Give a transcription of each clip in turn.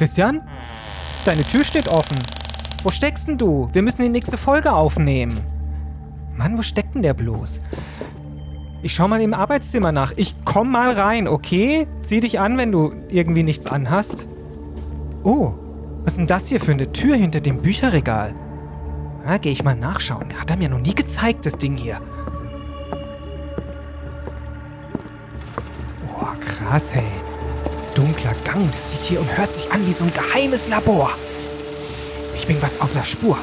Christian? Deine Tür steht offen. Wo steckst denn du? Wir müssen die nächste Folge aufnehmen. Mann, wo steckt denn der bloß? Ich schau mal im Arbeitszimmer nach. Ich komm mal rein, okay? Zieh dich an, wenn du irgendwie nichts anhast. Oh, was ist denn das hier für eine Tür hinter dem Bücherregal? Na, geh ich mal nachschauen. Hat er mir noch nie gezeigt, das Ding hier. Oh, krass, hey. Dunkler Gang, das sieht hier und hört sich an wie so ein geheimes Labor. Ich bin was auf der Spur.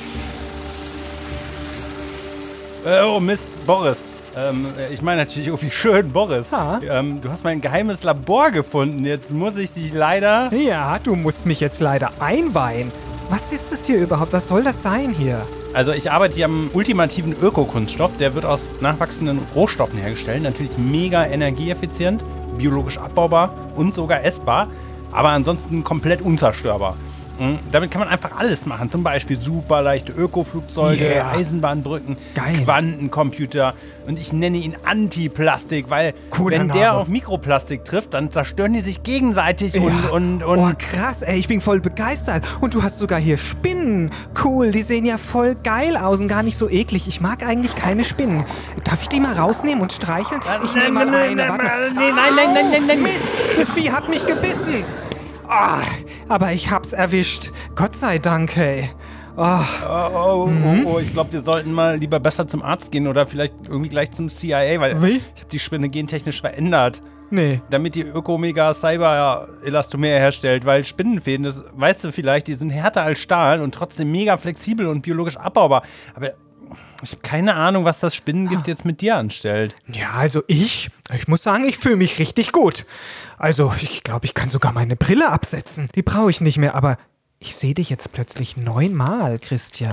Oh Mist, Boris. Ich meine natürlich irgendwie schön, Boris. Ha? Du hast mein geheimes Labor gefunden. Jetzt muss ich dich leider... Ja, du musst mich jetzt leider einweihen. Was ist das hier überhaupt? Was soll das sein hier? Also ich arbeite hier am ultimativen Ökokunststoff. Der wird aus nachwachsenden Rohstoffen hergestellt. Natürlich mega energieeffizient, biologisch abbaubar und sogar essbar. Aber ansonsten komplett unzerstörbar. Damit kann man einfach alles machen. Zum Beispiel super leichte Ökoflugzeuge, Eisenbahnbrücken, Geil. Quantencomputer. Und ich nenne ihn Antiplastik, weil Cooler wenn der Name. auf Mikroplastik trifft, dann zerstören die sich gegenseitig und Oh, krass, ey, ich bin voll begeistert. Und du hast sogar hier Spinnen. Cool, die sehen ja voll geil aus und gar nicht so eklig. Ich mag eigentlich keine Spinnen. Darf ich die mal rausnehmen und streicheln? Ich nehme mal eine. Warte mal. Nein. Mist, das Vieh hat mich gebissen. Ah, aber ich hab's erwischt. Gott sei Dank, hey. Oh, ich glaube, wir sollten mal lieber besser zum Arzt gehen oder vielleicht irgendwie gleich zum CIA, weil Wie? ich habe die Spinne gentechnisch verändert. Nee. Damit die Öko-Mega-Cyber-Elastomer herstellt, weil Spinnenfäden, das weißt du vielleicht, die sind härter als Stahl und trotzdem mega flexibel und biologisch abbaubar. Aber ich habe keine Ahnung, was das Spinnengift jetzt mit dir anstellt. Ja, also ich muss sagen, ich fühle mich richtig gut. Also, ich glaube, ich kann sogar meine Brille absetzen. Die brauche ich nicht mehr, aber ich sehe dich jetzt plötzlich 9-mal, Christian.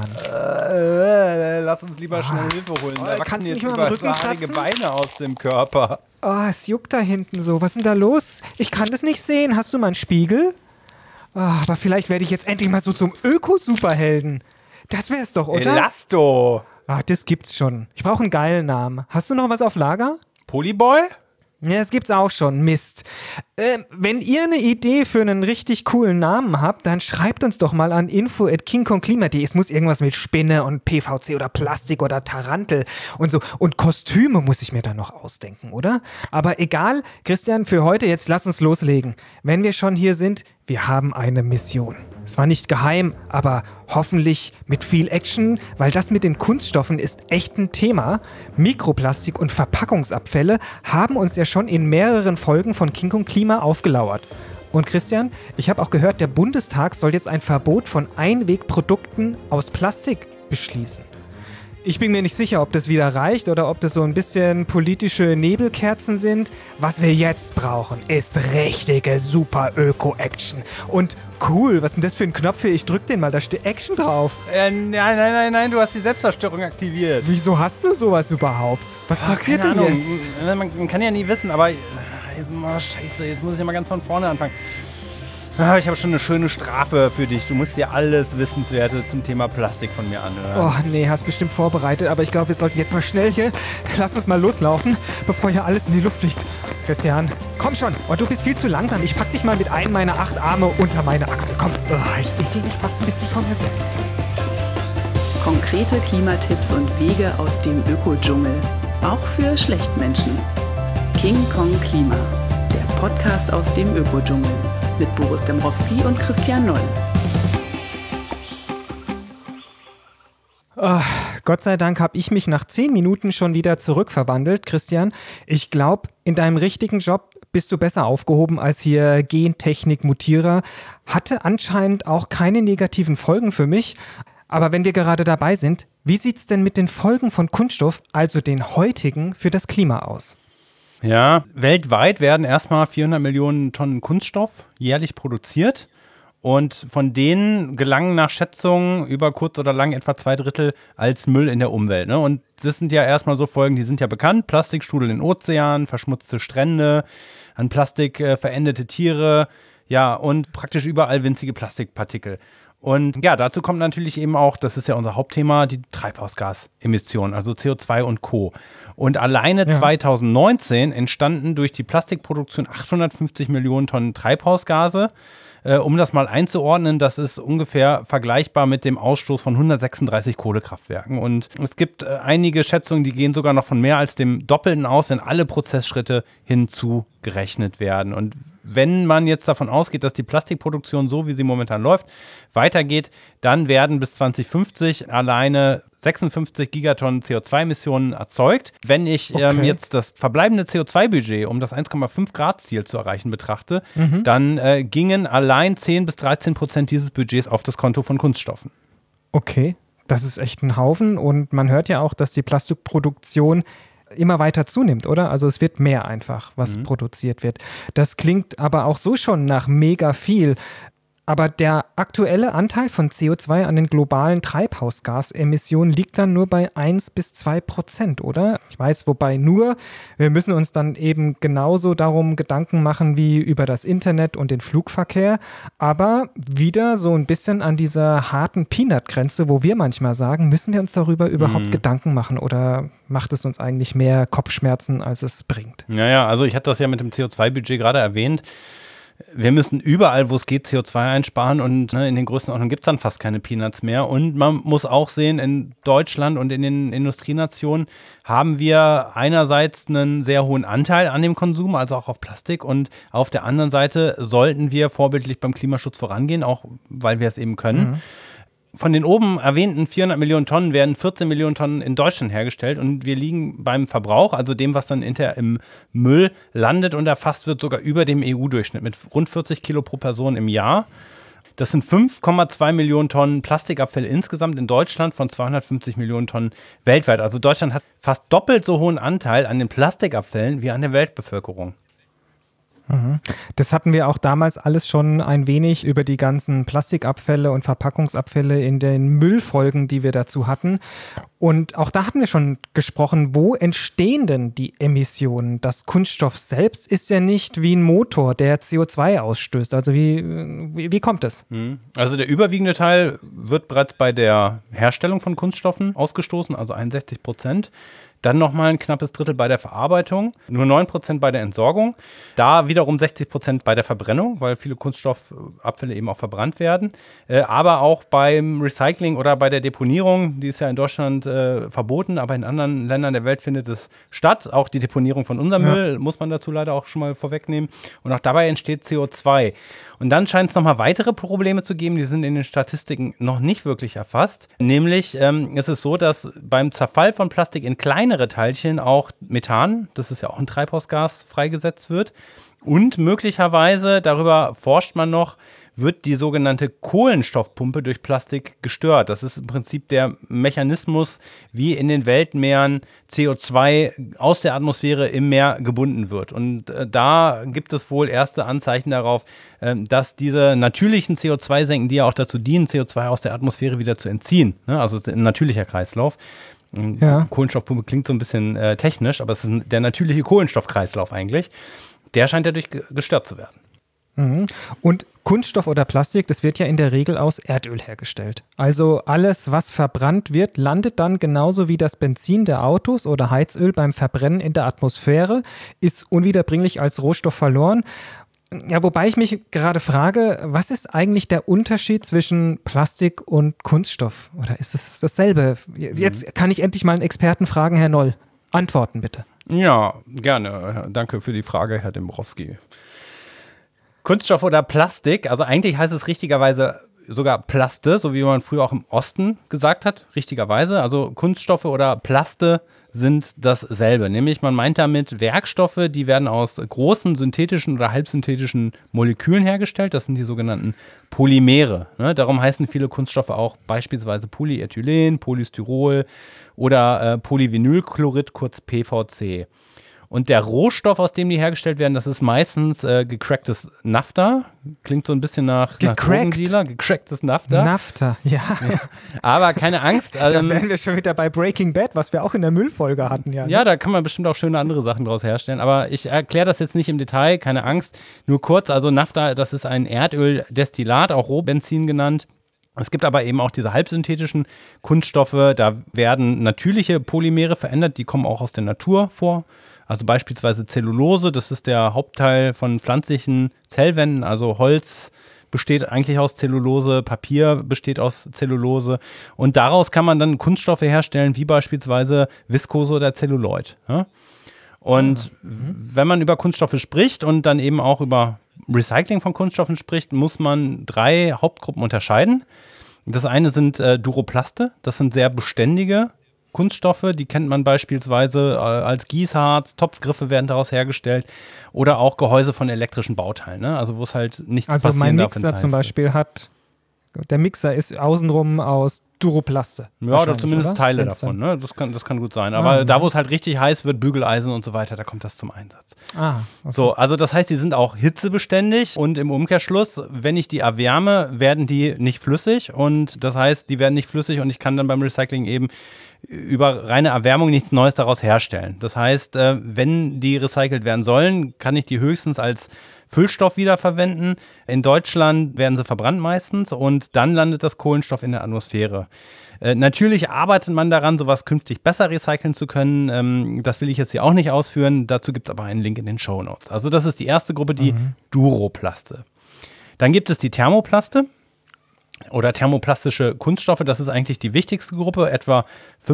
Lass uns lieber schnell Hilfe holen. Da wachsen kannst du jetzt nicht mal am Rücken überhaarige kratzen? Beine aus dem Körper. Oh, es juckt da hinten so. Was ist denn da los? Ich kann das nicht sehen. Hast du mal einen Spiegel? Oh, aber vielleicht werde ich jetzt endlich mal so zum Öko-Superhelden. Das wär's doch, oder? Elasto. Ah, das gibt's schon. Ich brauche einen geilen Namen. Hast du noch was auf Lager? Polyboy? Ja, das gibt's auch schon. Mist. Wenn ihr eine Idee für einen richtig coolen Namen habt, dann schreibt uns doch mal an info@kingkongklima.de. Es muss irgendwas mit Spinne und PVC oder Plastik oder Tarantel und so. Und Kostüme muss ich mir dann noch ausdenken, oder? Aber egal, Christian, für heute jetzt lass uns loslegen. Wenn wir schon hier sind, wir haben eine Mission. Es war nicht geheim, aber hoffentlich mit viel Action, weil das mit den Kunststoffen ist echt ein Thema. Mikroplastik und Verpackungsabfälle haben uns ja schon in mehreren Folgen von King Kong Klima aufgelauert. Und Christian, ich habe auch gehört, der Bundestag soll jetzt ein Verbot von Einwegprodukten aus Plastik beschließen. Ich bin mir nicht sicher, ob das wieder reicht oder ob das so ein bisschen politische Nebelkerzen sind. Was wir jetzt brauchen, ist richtige Super-Öko-Action. Und cool, was ist denn das für ein Knopf hier? Ich drück den mal, da steht Action drauf. Nein, du hast die Selbstzerstörung aktiviert. Wieso hast du sowas überhaupt? Was passiert Keine denn Ahnung. jetzt? Man kann ja nie wissen, aber scheiße, jetzt muss ich mal ganz von vorne anfangen. Ich habe schon eine schöne Strafe für dich. Du musst dir alles Wissenswerte zum Thema Plastik von mir anhören. Oh nee, hast bestimmt vorbereitet, aber ich glaube, wir sollten jetzt mal schnell hier. Lass uns mal loslaufen, bevor hier alles in die Luft fliegt. Christian, komm schon. Oh, du bist viel zu langsam. Ich pack dich mal mit einem meiner 8 Arme unter meine Achsel. Komm. Oh, ich ekel mich fast ein bisschen von mir selbst. Konkrete Klimatipps und Wege aus dem Ökodschungel. Auch für Schlechtmenschen. King Kong Klima. Der Podcast aus dem Ökodschungel. Mit Boris Dembrowski und Christian Noll. Gott sei Dank habe ich mich nach 10 Minuten schon wieder zurückverwandelt, Christian. Ich glaube, in deinem richtigen Job bist du besser aufgehoben als hier Gentechnik-Mutierer. Hatte anscheinend auch keine negativen Folgen für mich. Aber wenn wir gerade dabei sind, wie sieht's denn mit den Folgen von Kunststoff, also den heutigen, für das Klima aus? Ja, weltweit werden erstmal 400 Millionen Tonnen Kunststoff jährlich produziert und von denen gelangen nach Schätzungen über kurz oder lang etwa 2/3 als Müll in der Umwelt. Ne? Und das sind ja erstmal so Folgen, die sind ja bekannt. Plastikstrudel in Ozeanen, verschmutzte Strände, an Plastik verendete Tiere, ja, und praktisch überall winzige Plastikpartikel. Und ja, dazu kommt natürlich eben auch, das ist ja unser Hauptthema, die Treibhausgasemissionen, also CO2 und Co. Und alleine 2019 entstanden durch die Plastikproduktion 850 Millionen Tonnen Treibhausgase. Um das mal einzuordnen, das ist ungefähr vergleichbar mit dem Ausstoß von 136 Kohlekraftwerken. Und es gibt einige Schätzungen, die gehen sogar noch von mehr als dem Doppelten aus, wenn alle Prozessschritte hinzugerechnet werden. Und wenn man jetzt davon ausgeht, dass die Plastikproduktion, so wie sie momentan läuft, weitergeht, dann werden bis 2050 alleine 56 Gigatonnen CO2-Emissionen erzeugt. Wenn ich jetzt das verbleibende CO2-Budget, um das 1,5-Grad-Ziel zu erreichen, betrachte, dann gingen allein 10-13% dieses Budgets auf das Konto von Kunststoffen. Okay, das ist echt ein Haufen. Und man hört ja auch, dass die Plastikproduktion immer weiter zunimmt, oder? Also es wird mehr einfach, was produziert wird. Das klingt aber auch so schon nach mega viel. Aber der aktuelle Anteil von CO2 an den globalen Treibhausgasemissionen liegt dann nur bei 1-2%, oder? Ich weiß, wobei wir müssen uns dann eben genauso darum Gedanken machen wie über das Internet und den Flugverkehr, aber wieder so ein bisschen an dieser harten Peanut-Grenze, wo wir manchmal sagen, müssen wir uns darüber überhaupt Gedanken machen oder macht es uns eigentlich mehr Kopfschmerzen, als es bringt? Naja, also ich hatte das ja mit dem CO2-Budget gerade erwähnt. Wir müssen überall, wo es geht, CO2 einsparen und in den Größenordnungen gibt es dann fast keine Peanuts mehr. Und man muss auch sehen, in Deutschland und in den Industrienationen haben wir einerseits einen sehr hohen Anteil an dem Konsum, also auch auf Plastik. Und auf der anderen Seite sollten wir vorbildlich beim Klimaschutz vorangehen, auch weil wir es eben können. Von den oben erwähnten 400 Millionen Tonnen werden 14 Millionen Tonnen in Deutschland hergestellt und wir liegen beim Verbrauch, also dem, was dann hinterher im Müll landet und erfasst wird, sogar über dem EU-Durchschnitt mit rund 40 Kilo pro Person im Jahr. Das sind 5,2 Millionen Tonnen Plastikabfälle insgesamt in Deutschland von 250 Millionen Tonnen weltweit. Also Deutschland hat fast doppelt so hohen Anteil an den Plastikabfällen wie an der Weltbevölkerung. Das hatten wir auch damals alles schon ein wenig über die ganzen Plastikabfälle und Verpackungsabfälle in den Müllfolgen, die wir dazu hatten. Und auch da hatten wir schon gesprochen, wo entstehen denn die Emissionen? Das Kunststoff selbst ist ja nicht wie ein Motor, der CO2 ausstößt. Also wie kommt es? Also der überwiegende Teil wird bereits bei der Herstellung von Kunststoffen ausgestoßen, also 61%. Dann nochmal ein knappes Drittel bei der Verarbeitung, nur 9% bei der Entsorgung. Da wiederum 60% bei der Verbrennung, weil viele Kunststoffabfälle eben auch verbrannt werden. Aber auch beim Recycling oder bei der Deponierung, die ist ja in Deutschland verboten, aber in anderen Ländern der Welt findet es statt. Auch die Deponierung von unserem Müll muss man dazu leider auch schon mal vorwegnehmen. Und auch dabei entsteht CO2. Und dann scheint es nochmal weitere Probleme zu geben, die sind in den Statistiken noch nicht wirklich erfasst. Nämlich ist es so, dass beim Zerfall von Plastik in kleinere Teilchen auch Methan, das ist ja auch ein Treibhausgas, freigesetzt wird. Und möglicherweise, darüber forscht man noch, wird die sogenannte Kohlenstoffpumpe durch Plastik gestört. Das ist im Prinzip der Mechanismus, wie in den Weltmeeren CO2 aus der Atmosphäre im Meer gebunden wird. Und da gibt es wohl erste Anzeichen darauf, dass diese natürlichen CO2-Senken, die ja auch dazu dienen, CO2 aus der Atmosphäre wieder zu entziehen, ne? Also ein natürlicher Kreislauf. Ja. Kohlenstoffpumpe klingt so ein bisschen technisch, aber es ist der natürliche Kohlenstoffkreislauf eigentlich. Der scheint dadurch gestört zu werden. Und Kunststoff oder Plastik, das wird ja in der Regel aus Erdöl hergestellt. Also alles, was verbrannt wird, landet dann genauso wie das Benzin der Autos oder Heizöl beim Verbrennen in der Atmosphäre, ist unwiederbringlich als Rohstoff verloren. Ja, wobei ich mich gerade frage, was ist eigentlich der Unterschied zwischen Plastik und Kunststoff? Oder ist es dasselbe? Jetzt kann ich endlich mal einen Experten fragen, Herr Noll. Antworten bitte. Ja, gerne. Danke für die Frage, Herr Dembrowski. Kunststoff oder Plastik, also eigentlich heißt es richtigerweise sogar Plaste, so wie man früher auch im Osten gesagt hat, richtigerweise. Also Kunststoffe oder Plaste sind dasselbe. Nämlich man meint damit Werkstoffe, die werden aus großen synthetischen oder halbsynthetischen Molekülen hergestellt. Das sind die sogenannten Polymere. Ne? Darum heißen viele Kunststoffe auch beispielsweise Polyethylen, Polystyrol oder Polyvinylchlorid, kurz PVC. Und der Rohstoff, aus dem die hergestellt werden, das ist meistens gecracktes Naphtha. Klingt so ein bisschen nach Drogendealer. Gecracktes Naphtha. Naphtha, ja. Aber keine Angst. Da wären wir schon wieder bei Breaking Bad, was wir auch in der Müllfolge hatten. Ja, ne? Ja, da kann man bestimmt auch schöne andere Sachen draus herstellen. Aber ich erkläre das jetzt nicht im Detail, keine Angst. Nur kurz, also Naphtha, das ist ein Erdöldestillat, auch Rohbenzin genannt. Es gibt aber eben auch diese halbsynthetischen Kunststoffe. Da werden natürliche Polymere verändert, die kommen auch aus der Natur vor. Also beispielsweise Zellulose, das ist der Hauptteil von pflanzlichen Zellwänden, also Holz, besteht eigentlich aus Zellulose, Papier besteht aus Zellulose und daraus kann man dann Kunststoffe herstellen, wie beispielsweise Viskose oder Zelluloid. Ja? Und wenn man über Kunststoffe spricht und dann eben auch über Recycling von Kunststoffen spricht, muss man 3 Hauptgruppen unterscheiden. Das eine sind Duroplaste, das sind sehr beständige Kunststoffe, die kennt man beispielsweise als Gießharz, Topfgriffe werden daraus hergestellt oder auch Gehäuse von elektrischen Bauteilen, ne? Also wo es halt nichts passieren darf. Also mein Mixer zum Beispiel der Mixer ist außenrum aus Duroplaste. Ja, oder zumindest Teile davon, ne? Das kann gut sein. Aber da, wo es halt richtig heiß wird, Bügeleisen und so weiter, da kommt das zum Einsatz. Okay. So, also das heißt, die sind auch hitzebeständig und im Umkehrschluss, wenn ich die erwärme, werden die nicht flüssig und das heißt, die werden nicht flüssig und ich kann dann beim Recycling eben über reine Erwärmung nichts Neues daraus herstellen. Das heißt, wenn die recycelt werden sollen, kann ich die höchstens als Füllstoff wiederverwenden. In Deutschland werden sie verbrannt meistens und dann landet das Kohlenstoff in der Atmosphäre. Natürlich arbeitet man daran, sowas künftig besser recyceln zu können. Das will ich jetzt hier auch nicht ausführen. Dazu gibt es aber einen Link in den Shownotes. Also das ist die erste Gruppe, die Duroplaste. Dann gibt es die Thermoplaste oder thermoplastische Kunststoffe. Das ist eigentlich die wichtigste Gruppe. Etwa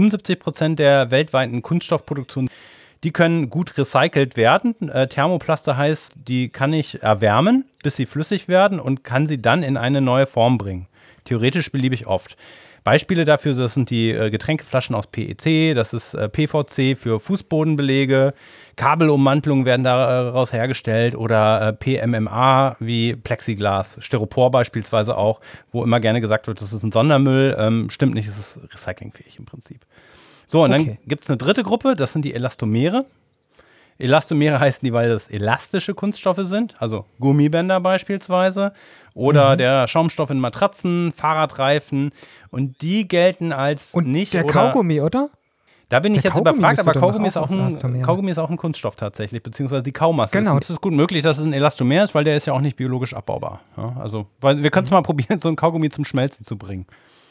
75% der weltweiten Kunststoffproduktion, die können gut recycelt werden. Thermoplaste heißt, die kann ich erwärmen, bis sie flüssig werden und kann sie dann in eine neue Form bringen. Theoretisch beliebig oft. Beispiele dafür, das sind die Getränkeflaschen aus PEC, das ist PVC für Fußbodenbelege, Kabelummantelungen werden daraus hergestellt oder PMMA wie Plexiglas, Styropor beispielsweise auch, wo immer gerne gesagt wird, das ist ein Sondermüll. Stimmt nicht, es ist recyclingfähig im Prinzip. So, und dann gibt es eine dritte Gruppe, das sind die Elastomere. Elastomere heißen die, weil das elastische Kunststoffe sind, also Gummibänder beispielsweise oder der Schaumstoff in Matratzen, Fahrradreifen und die gelten als und nicht der Kaugummi, oder? Da bin ich jetzt überfragt, aber Kaugummi ist auch ein ein Kunststoff tatsächlich, beziehungsweise die Kaumasse. Genau. Es ist gut möglich, dass es ein Elastomer ist, weil der ist ja auch nicht biologisch abbaubar. Ja, also, weil wir können es mal probieren, so ein Kaugummi zum Schmelzen zu bringen.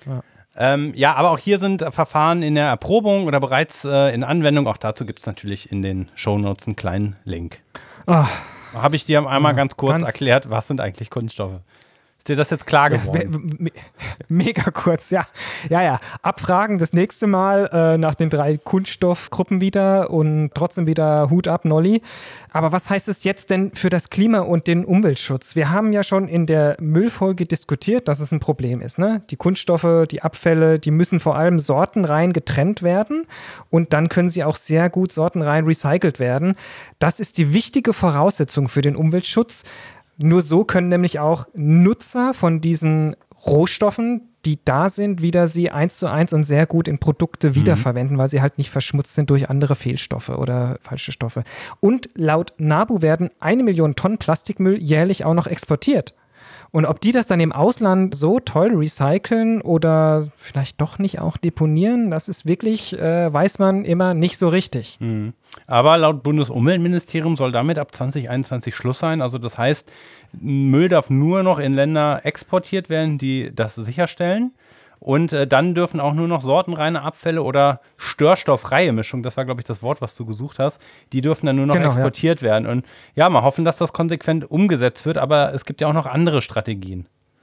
Ja. Aber auch hier sind Verfahren in der Erprobung oder bereits in Anwendung. Auch dazu gibt es natürlich in den Shownotes einen kleinen Link. Habe ich dir einmal ganz kurz erklärt, was sind eigentlich Kunststoffe? Ist dir das jetzt klar geworden? Mega kurz, ja. Abfragen das nächste Mal nach den 3 Kunststoffgruppen wieder und trotzdem wieder Hut ab, Nolli. Aber was heißt es jetzt denn für das Klima und den Umweltschutz? Wir haben ja schon in der Müllfolge diskutiert, dass es ein Problem ist, ne? Die Kunststoffe, die Abfälle, die müssen vor allem sortenrein getrennt werden und dann können sie auch sehr gut sortenrein recycelt werden. Das ist die wichtige Voraussetzung für den Umweltschutz. Nur so können nämlich auch Nutzer von diesen Rohstoffen, die da sind, wieder sie 1:1 und sehr gut in Produkte wiederverwenden, weil sie halt nicht verschmutzt sind durch andere Fehlstoffe oder falsche Stoffe. Und laut NABU werden 1 Million Tonnen Plastikmüll jährlich auch noch exportiert. Und ob die das dann im Ausland so toll recyceln oder vielleicht doch nicht auch deponieren, das ist wirklich, weiß man immer nicht so richtig. Aber laut Bundesumweltministerium soll damit ab 2021 Schluss sein. Also das heißt, Müll darf nur noch in Länder exportiert werden, die das sicherstellen. Und dann dürfen auch nur noch sortenreine Abfälle oder störstofffreie Mischung, das war, glaube ich, das Wort, was du gesucht hast, die dürfen dann nur noch exportiert werden. Und ja, mal hoffen, dass das konsequent umgesetzt wird, aber es gibt ja auch noch andere Strategien.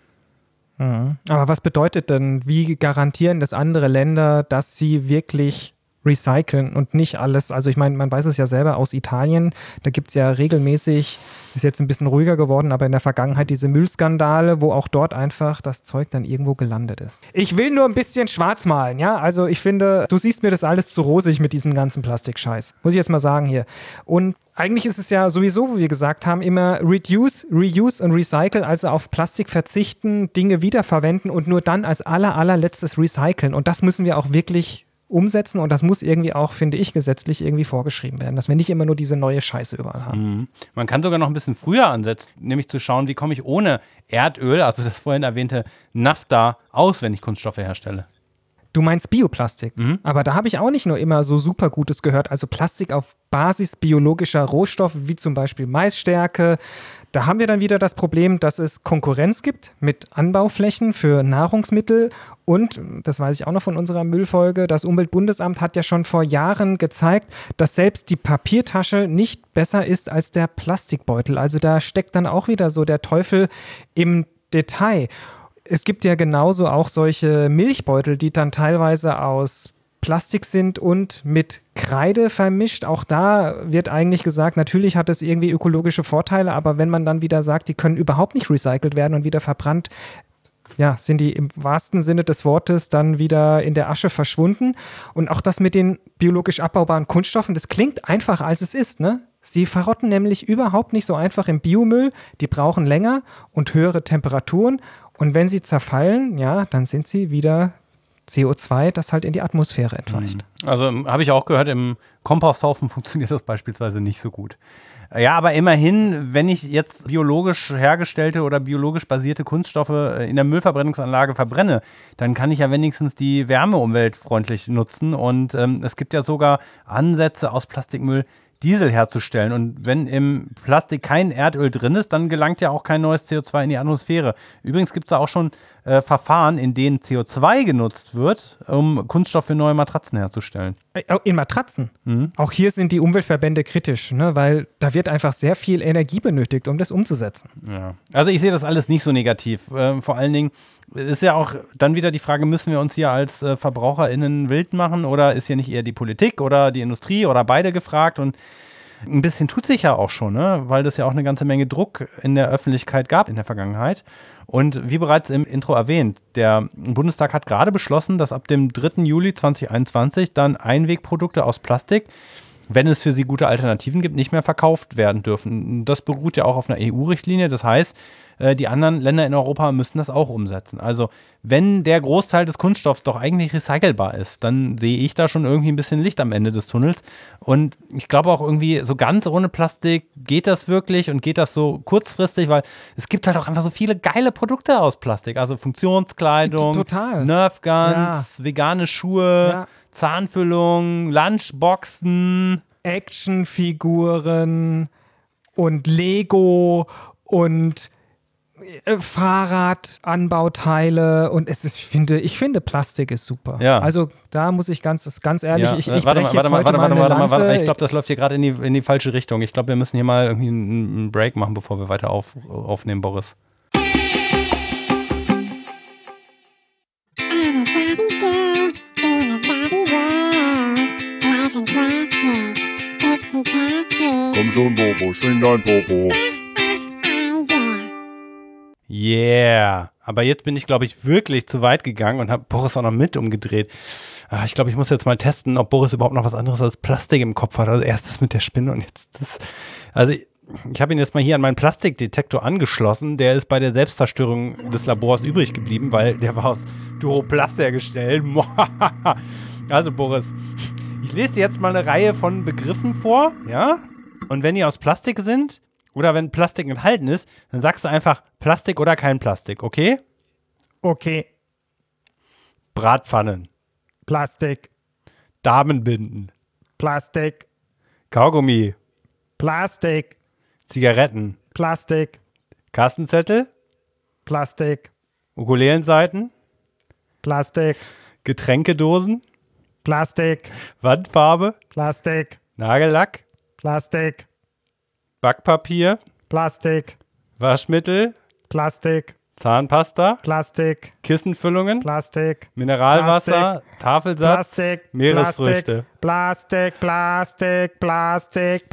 Aber was bedeutet denn, wie garantieren das andere Länder, dass sie wirklich recyceln und nicht alles, also ich meine, man weiß es ja selber aus Italien, da gibt es ja regelmäßig, ist jetzt ein bisschen ruhiger geworden, aber in der Vergangenheit diese Müllskandale, wo auch dort einfach das Zeug dann irgendwo gelandet ist. Ich will nur ein bisschen schwarz malen, ja, also ich finde, du siehst mir das alles zu rosig mit diesem ganzen Plastikscheiß, muss ich jetzt mal sagen hier. Und eigentlich ist es ja sowieso, wie wir gesagt haben, immer Reduce, Reuse und Recycle, also auf Plastik verzichten, Dinge wiederverwenden und nur dann als allerletztes recyceln. Und das müssen wir auch wirklich umsetzen und das muss irgendwie auch, finde ich, gesetzlich irgendwie vorgeschrieben werden, dass wir nicht immer nur diese neue Scheiße überall haben. Man kann sogar noch ein bisschen früher ansetzen, nämlich zu schauen, wie komme ich ohne Erdöl, also das vorhin erwähnte Naphtha, aus, wenn ich Kunststoffe herstelle. Du meinst Bioplastik, aber da habe ich auch nicht nur immer so super Gutes gehört, also Plastik auf Basis biologischer Rohstoffe, wie zum Beispiel Maisstärke. Da haben wir dann wieder das Problem, dass es Konkurrenz gibt mit Anbauflächen für Nahrungsmittel. Und, das weiß ich auch noch von unserer Müllfolge, das Umweltbundesamt hat ja schon vor Jahren gezeigt, dass selbst die Papiertasche nicht besser ist als der Plastikbeutel. Also da steckt dann auch wieder so der Teufel im Detail. Es gibt ja genauso auch solche Milchbeutel, die dann teilweise aus Plastik sind und mit Kreide vermischt. Auch da wird eigentlich gesagt, natürlich hat es irgendwie ökologische Vorteile, aber wenn man dann wieder sagt, die können überhaupt nicht recycelt werden und wieder verbrannt, ja, sind die im wahrsten Sinne des Wortes dann wieder in der Asche verschwunden. Und auch das mit den biologisch abbaubaren Kunststoffen, das klingt einfacher, als es ist, ne? Sie verrotten nämlich überhaupt nicht so einfach im Biomüll. Die brauchen länger und höhere Temperaturen. Und wenn sie zerfallen, ja, dann sind sie wieder CO2, das halt in die Atmosphäre entweicht. Also habe ich auch gehört, im Komposthaufen funktioniert das beispielsweise nicht so gut. Ja, aber immerhin, wenn ich jetzt biologisch hergestellte oder biologisch basierte Kunststoffe in der Müllverbrennungsanlage verbrenne, dann kann ich ja wenigstens die Wärme umweltfreundlich nutzen. Und es gibt ja sogar Ansätze aus Plastikmüll, Diesel herzustellen. Und wenn im Plastik kein Erdöl drin ist, dann gelangt ja auch kein neues CO2 in die Atmosphäre. Übrigens gibt es da auch schon Verfahren, in denen CO2 genutzt wird, um Kunststoff für neue Matratzen herzustellen. In Matratzen? Auch hier sind die Umweltverbände kritisch, ne? Weil da wird einfach sehr viel Energie benötigt, um das umzusetzen. Ja. Also ich sehe das alles nicht so negativ. Vor allen Dingen ist ja auch dann wieder die Frage, müssen wir uns hier als VerbraucherInnen wild machen oder ist hier nicht eher die Politik oder die Industrie oder beide gefragt? Und ein bisschen tut sich ja auch schon, ne? Weil das ja auch eine ganze Menge Druck in der Öffentlichkeit gab in der Vergangenheit. Und wie bereits im Intro erwähnt, der Bundestag hat gerade beschlossen, dass ab dem 3. Juli 2021 dann Einwegprodukte aus Plastik, wenn es für sie gute Alternativen gibt, nicht mehr verkauft werden dürfen. Das beruht ja auch auf einer EU-Richtlinie. Das heißt, die anderen Länder in Europa müssen das auch umsetzen. Also wenn der Großteil des Kunststoffs doch eigentlich recycelbar ist, dann sehe ich da schon irgendwie ein bisschen Licht am Ende des Tunnels. Und ich glaube auch irgendwie, so ganz ohne Plastik geht das wirklich und geht das so kurzfristig, weil es gibt halt auch einfach so viele geile Produkte aus Plastik. Also Funktionskleidung, Total. Nerf Guns, vegane Schuhe, Zahnfüllung, Lunchboxen, Actionfiguren und Lego und Fahrradanbauteile und ich finde Plastik ist super. Ja. Also da muss ich ganz ehrlich, ja, ich breche jetzt heute mal eine Lanze. Ich glaube, das läuft hier gerade in die falsche Richtung. Ich glaube, wir müssen hier mal irgendwie einen Break machen, bevor wir weiter aufnehmen, Boris. Komm schon, Bobo, schwing dein Popo. Yeah. Aber jetzt bin ich, glaube ich, wirklich zu weit gegangen und habe Boris auch noch mit umgedreht. Ich glaube, ich muss jetzt mal testen, ob Boris überhaupt noch was anderes als Plastik im Kopf hat. Also erst das mit der Spinne und jetzt das. Also ich habe ihn jetzt mal hier an meinen Plastikdetektor angeschlossen. Der ist bei der Selbstzerstörung des Labors übrig geblieben, weil der war aus Duroplast hergestellt. Also Boris, ich lese dir jetzt mal eine Reihe von Begriffen vor, ja? Und wenn die aus Plastik sind oder wenn Plastik enthalten ist, dann sagst du einfach Plastik oder kein Plastik, okay? Okay. Bratpfannen. Plastik. Damenbinden. Plastik. Kaugummi. Plastik. Zigaretten. Plastik. Kassenzettel. Plastik. Ukulelenseiten. Plastik. Getränkedosen. Plastik. Wandfarbe. Plastik. Nagellack. Plastik. Backpapier. Plastik. Waschmittel. Plastik. Zahnpasta. Plastik. Kissenfüllungen. Plastik. Mineralwasser. Tafelsatz. Plastik. Meeresfrüchte. Plastik. Plastik. Plastik.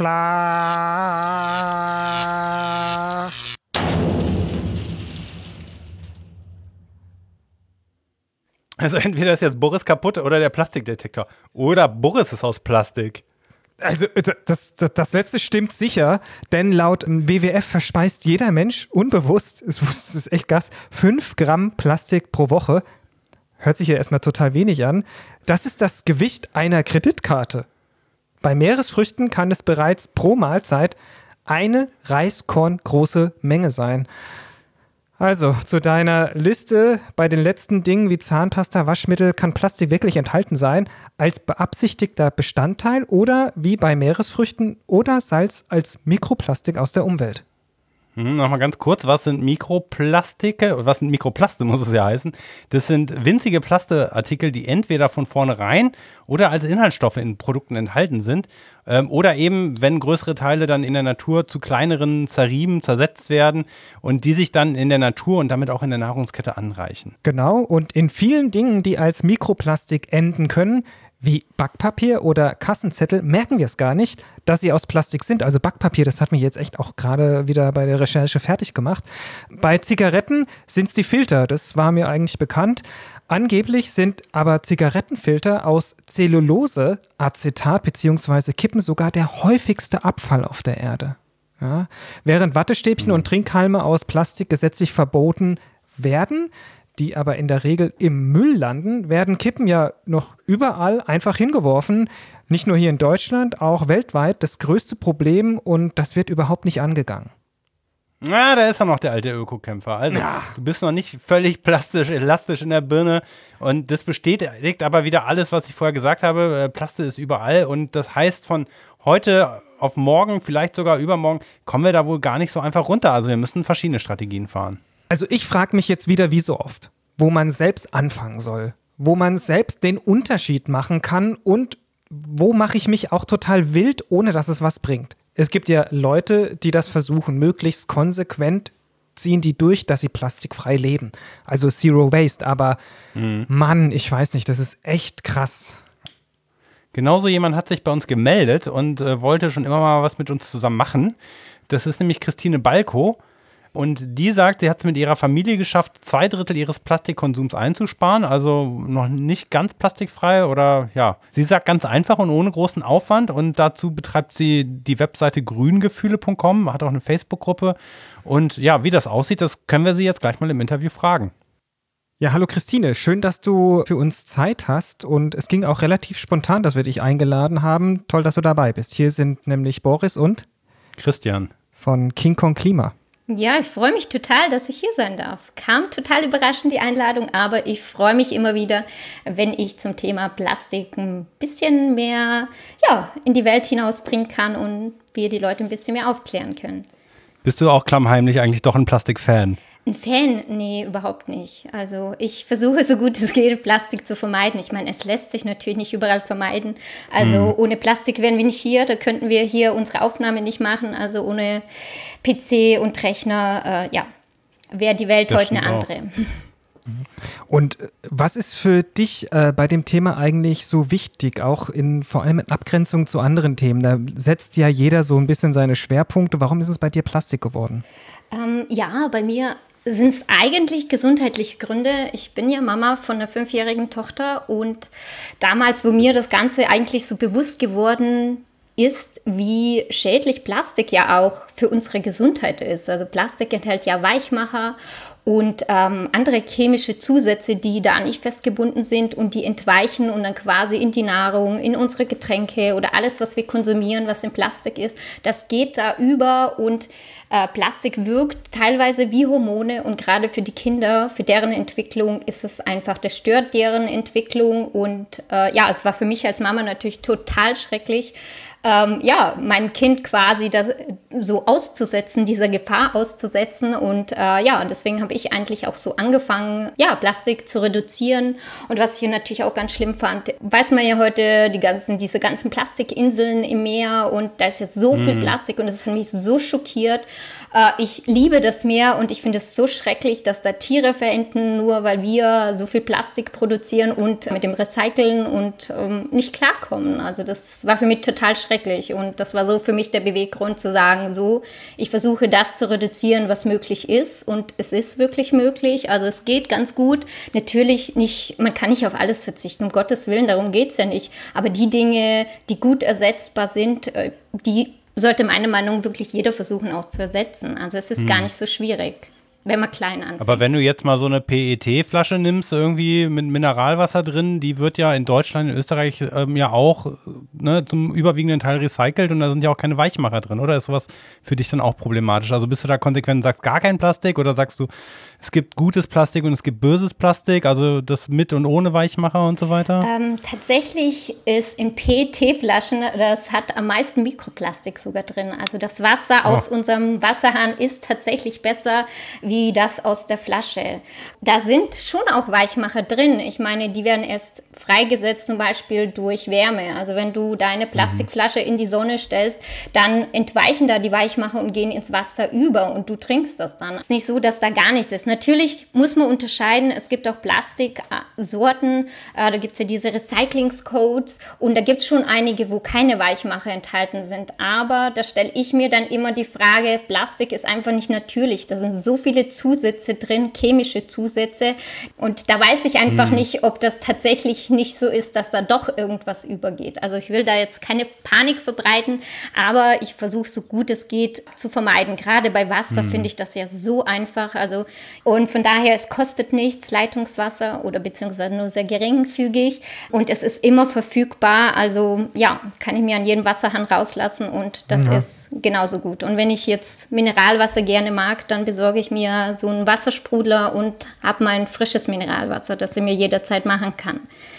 Also entweder ist jetzt Boris kaputt oder der Plastikdetektor. Oder Boris ist aus Plastik. Also das letzte stimmt sicher, denn laut WWF verspeist jeder Mensch unbewusst, es ist echt krass, 5 Gramm Plastik pro Woche. Hört sich ja erstmal total wenig an. Das ist das Gewicht einer Kreditkarte. Bei Meeresfrüchten kann es bereits pro Mahlzeit eine Reiskorn-große Menge sein. Also, zu deiner Liste bei den letzten Dingen wie Zahnpasta, Waschmittel kann Plastik wirklich enthalten sein, als beabsichtigter Bestandteil oder wie bei Meeresfrüchten oder Salz als Mikroplastik aus der Umwelt. Nochmal ganz kurz, was sind Mikroplastike? Was sind Mikroplaste, muss es ja heißen? Das sind winzige Plasteartikel, die entweder von vornherein oder als Inhaltsstoffe in Produkten enthalten sind oder eben, wenn größere Teile dann in der Natur zu kleineren Zerrieben zersetzt werden und die sich dann in der Natur und damit auch in der Nahrungskette anreichen. Genau, und in vielen Dingen, die als Mikroplastik enden können, wie Backpapier oder Kassenzettel, merken wir es gar nicht, dass sie aus Plastik sind. Also Backpapier, das hat mich jetzt echt auch gerade wieder bei der Recherche fertig gemacht. Bei Zigaretten sind es die Filter, das war mir eigentlich bekannt. Angeblich sind aber Zigarettenfilter aus Zellulose, Acetat bzw. Kippen sogar der häufigste Abfall auf der Erde. Ja? Während Wattestäbchen und Trinkhalme aus Plastik gesetzlich verboten werden, die aber in der Regel im Müll landen, werden Kippen ja noch überall einfach hingeworfen. Nicht nur hier in Deutschland, auch weltweit das größte Problem und das wird überhaupt nicht angegangen. Na, da ist ja noch der alte Ökokämpfer. Also, Du bist noch nicht völlig elastisch in der Birne und das bestätigt aber wieder alles, was ich vorher gesagt habe. Plaste ist überall und das heißt, von heute auf morgen, vielleicht sogar übermorgen, kommen wir da wohl gar nicht so einfach runter. Also wir müssen verschiedene Strategien fahren. Also ich frage mich jetzt wieder, wie so oft, wo man selbst anfangen soll, wo man selbst den Unterschied machen kann und wo mache ich mich auch total wild, ohne dass es was bringt. Es gibt ja Leute, die das versuchen, möglichst konsequent ziehen die durch, dass sie plastikfrei leben. Also Zero Waste, aber Mann, ich weiß nicht, das ist echt krass. Genauso jemand hat sich bei uns gemeldet und wollte schon immer mal was mit uns zusammen machen. Das ist nämlich Christine Balko. Und die sagt, sie hat es mit ihrer Familie geschafft, 2/3 ihres Plastikkonsums einzusparen, also noch nicht ganz plastikfrei oder ja. Sie sagt ganz einfach und ohne großen Aufwand und dazu betreibt sie die Webseite grüngefühle.com, hat auch eine Facebook-Gruppe und ja, wie das aussieht, das können wir sie jetzt gleich mal im Interview fragen. Ja, hallo Christine, schön, dass du für uns Zeit hast und es ging auch relativ spontan, dass wir dich eingeladen haben. Toll, dass du dabei bist. Hier sind nämlich Boris und Christian von King Kong Klima. Ja, ich freue mich total, dass ich hier sein darf. Kam total überraschend die Einladung, aber ich freue mich immer wieder, wenn ich zum Thema Plastik ein bisschen mehr in die Welt hinausbringen kann und wir die Leute ein bisschen mehr aufklären können. Bist du auch klammheimlich eigentlich doch ein Plastikfan? Ein Fan? Nee, überhaupt nicht. Also ich versuche so gut es geht, Plastik zu vermeiden. Ich meine, es lässt sich natürlich nicht überall vermeiden. Also ohne Plastik wären wir nicht hier, da könnten wir hier unsere Aufnahme nicht machen. Also ohne PC und Rechner, wäre die Welt heute eine andere. Und was ist für dich bei dem Thema eigentlich so wichtig, auch vor allem in Abgrenzung zu anderen Themen? Da setzt ja jeder so ein bisschen seine Schwerpunkte. Warum ist es bei dir Plastik geworden? Bei mir sind es eigentlich gesundheitliche Gründe. Ich bin ja Mama von einer 5-jährigen Tochter und damals, wo mir das Ganze eigentlich so bewusst geworden ist, wie schädlich Plastik ja auch für unsere Gesundheit ist. Also Plastik enthält ja Weichmacher und andere chemische Zusätze, die da nicht festgebunden sind und die entweichen und dann quasi in die Nahrung, in unsere Getränke oder alles, was wir konsumieren, was in Plastik ist, das geht da über und Plastik wirkt teilweise wie Hormone und gerade für die Kinder, für deren Entwicklung ist es einfach, das stört deren Entwicklung und es war für mich als Mama natürlich total schrecklich, mein Kind quasi das so auszusetzen, dieser Gefahr auszusetzen und deswegen habe ich eigentlich auch so angefangen, Plastik zu reduzieren und was ich natürlich auch ganz schlimm fand, weiß man ja heute, diese ganzen Plastikinseln im Meer und da ist jetzt so viel Plastik und das hat mich so schockiert. Ich liebe das Meer und ich finde es so schrecklich, dass da Tiere verenden, nur weil wir so viel Plastik produzieren und mit dem Recyceln und nicht klarkommen. Also das war für mich total schrecklich und das war so für mich der Beweggrund zu sagen, so, ich versuche das zu reduzieren, was möglich ist und es ist wirklich möglich. Also es geht ganz gut. Natürlich nicht, man kann nicht auf alles verzichten, um Gottes Willen, darum geht es ja nicht. Aber die Dinge, die gut ersetzbar sind, die sollte meiner Meinung nach wirklich jeder versuchen auszuersetzen. Also es ist gar nicht so schwierig. wenn man klein anfängt. Aber wenn du jetzt mal so eine PET-Flasche nimmst, irgendwie mit Mineralwasser drin, die wird ja in Deutschland, in Österreich ja auch zum überwiegenden Teil recycelt und da sind ja auch keine Weichmacher drin, oder? Ist sowas für dich dann auch problematisch? Also bist du da konsequent und sagst gar kein Plastik oder sagst du, es gibt gutes Plastik und es gibt böses Plastik, also das mit und ohne Weichmacher und so weiter? Tatsächlich ist in PET-Flaschen, das hat am meisten Mikroplastik sogar drin. Also das Wasser aus unserem Wasserhahn ist tatsächlich besser wie das aus der Flasche. Da sind schon auch Weichmacher drin. Ich meine, die werden erst freigesetzt zum Beispiel durch Wärme. Also wenn du deine Plastikflasche in die Sonne stellst, dann entweichen da die Weichmacher und gehen ins Wasser über und du trinkst das dann. Es ist nicht so, dass da gar nichts ist. Natürlich muss man unterscheiden, es gibt auch Plastiksorten, da gibt es ja diese Recyclingscodes und da gibt es schon einige, wo keine Weichmacher enthalten sind. Aber da stelle ich mir dann immer die Frage, Plastik ist einfach nicht natürlich. Da sind so viele Zusätze drin, chemische Zusätze und da weiß ich einfach nicht, ob das tatsächlich nicht so ist, dass da doch irgendwas übergeht. Also ich will da jetzt keine Panik verbreiten, aber ich versuche so gut es geht zu vermeiden. Gerade bei Wasser finde ich das ja so einfach. Also und von daher, es kostet nichts, Leitungswasser oder beziehungsweise nur sehr geringfügig und es ist immer verfügbar. Also ja, kann ich mir an jedem Wasserhahn rauslassen und das ist genauso gut. Und wenn ich jetzt Mineralwasser gerne mag, dann besorge ich mir so einen Wassersprudler und habe mein frisches Mineralwasser, das ich mir jederzeit machen kann.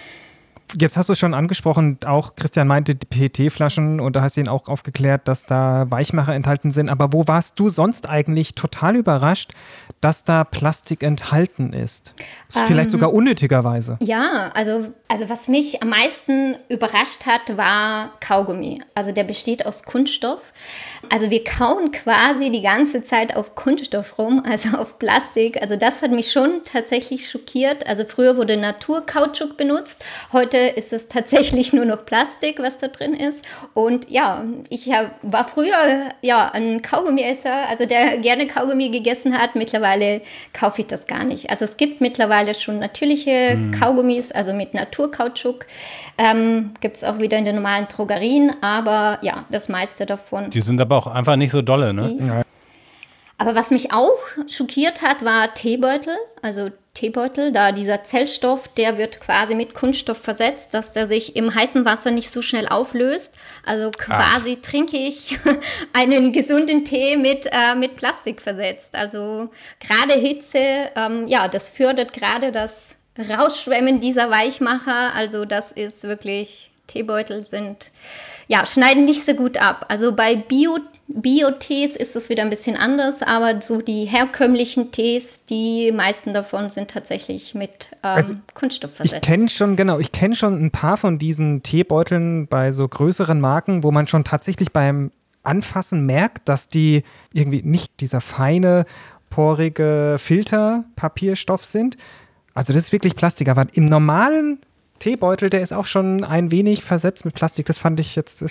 Jetzt hast du schon angesprochen, auch Christian meinte die PET-Flaschen und da hast du ihn auch aufgeklärt, dass da Weichmacher enthalten sind. Aber wo warst du sonst eigentlich total überrascht, dass da Plastik enthalten ist? Vielleicht sogar unnötigerweise. Ja, also was mich am meisten überrascht hat, war Kaugummi. Also der besteht aus Kunststoff. Also wir kauen quasi die ganze Zeit auf Kunststoff rum, also auf Plastik. Also das hat mich schon tatsächlich schockiert. Also früher wurde Naturkautschuk benutzt. Heute ist es tatsächlich nur noch Plastik, was da drin ist. Und ja, ich war früher ein Kaugummiesser, also der gerne Kaugummi gegessen hat. Mittlerweile kaufe ich das gar nicht. Also es gibt mittlerweile schon natürliche Kaugummis, also mit Naturkautschuk. Gibt es auch wieder in den normalen Drogerien, aber ja, das meiste davon. Die sind aber auch einfach nicht so dolle, ne? Ja. Aber was mich auch schockiert hat, war Teebeutel. Also Teebeutel, da dieser Zellstoff, der wird quasi mit Kunststoff versetzt, dass der sich im heißen Wasser nicht so schnell auflöst. Also quasi trinke ich einen gesunden Tee mit Plastik versetzt. Also gerade Hitze, das fördert gerade das Rausschwemmen dieser Weichmacher. Also das ist wirklich, Teebeutel schneiden nicht so gut ab. Also bei Bio-Tees ist es wieder ein bisschen anders, aber so die herkömmlichen Tees, die meisten davon sind tatsächlich mit Kunststoff versetzt. Ich kenne schon ein paar von diesen Teebeuteln bei so größeren Marken, wo man schon tatsächlich beim Anfassen merkt, dass die irgendwie nicht dieser feine, porige Filterpapierstoff sind. Also das ist wirklich Plastik, aber im normalen Teebeutel, der ist auch schon ein wenig versetzt mit Plastik. Das fand ich jetzt,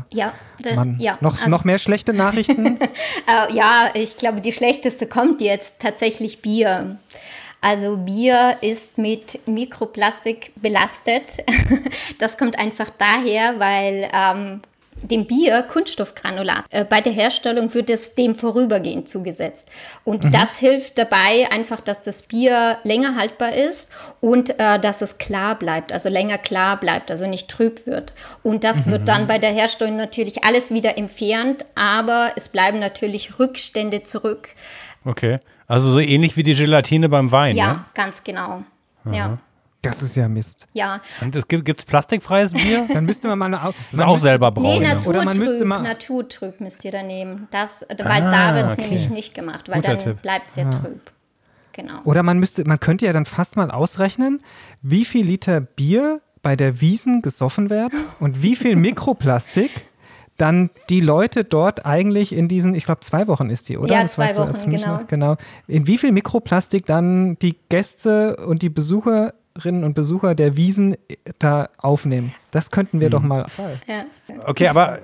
noch mehr schlechte Nachrichten? Ich glaube, die schlechteste kommt jetzt tatsächlich Bier. Also Bier ist mit Mikroplastik belastet. Das kommt einfach daher, weil dem Bier Kunststoffgranulat. Bei der Herstellung wird es dem vorübergehend zugesetzt. Und das hilft dabei einfach, dass das Bier länger haltbar ist und dass es klar bleibt, also länger klar bleibt, also nicht trüb wird. Und das wird dann bei der Herstellung natürlich alles wieder entfernt, aber es bleiben natürlich Rückstände zurück. Okay, also so ähnlich wie die Gelatine beim Wein, ja? Ne? Ganz genau. Aha. Ja. Das ist ja Mist. Ja. Und es gibt plastikfreies Bier? Dann müsste man mal auch selber brauen. Nee, Naturtrüb, Naturtrüb müsst ihr da nehmen. Weil da wird es nämlich nicht gemacht, weil Guter dann bleibt es ja trüb. Genau. Oder man könnte ja dann fast mal ausrechnen, wie viel Liter Bier bei der Wiesn gesoffen werden und wie viel Mikroplastik dann die Leute dort eigentlich in diesen, ich glaube 2 Wochen ist die, oder? Ja, das 2 Wochen, genau. In wie viel Mikroplastik dann die Gäste und die Besucherinnen und Besucher der Wiesn da aufnehmen. Das könnten wir doch mal. Ja. Okay, aber